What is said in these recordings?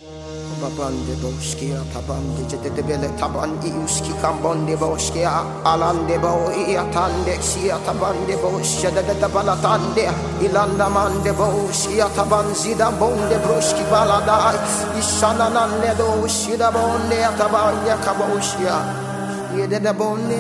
Babande boşkia tabande cedede bele taban iuski kambonde boşkia alande bo iatande sia tabande boşya de balatande ilanda mande boşya taban zida bonde broşki balada ishananande do shida bonde tabanya kaboşya yede de bonde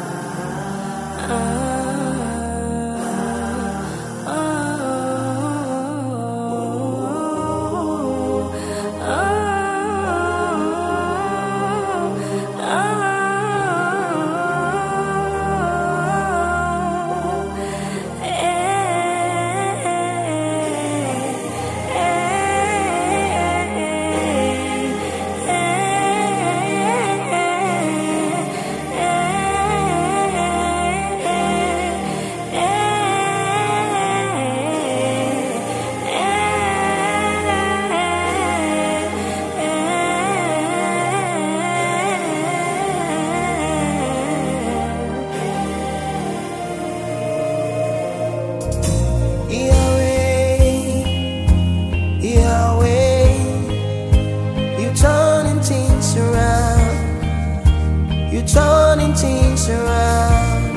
turning things around.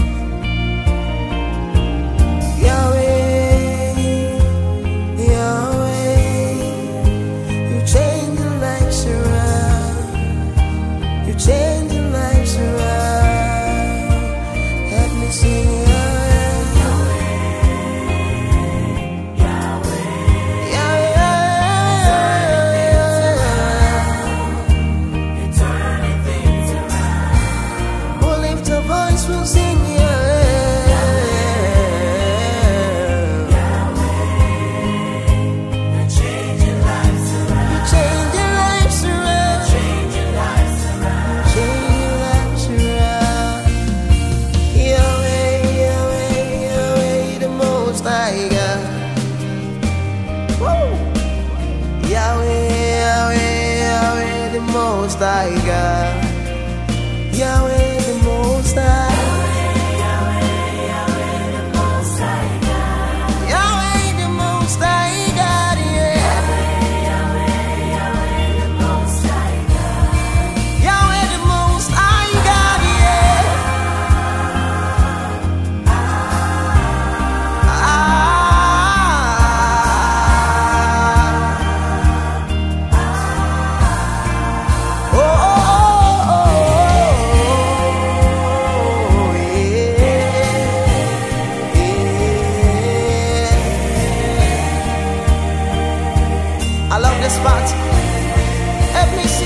Yahweh, Yahweh, you change the lives around. You change the lives around. Help me sing Most High God, Yahweh the Most High, Yahweh the Most High God, Yahweh the Most High God, Yahweh the Most High God, Yahweh the Most High God, I love this spot. Help me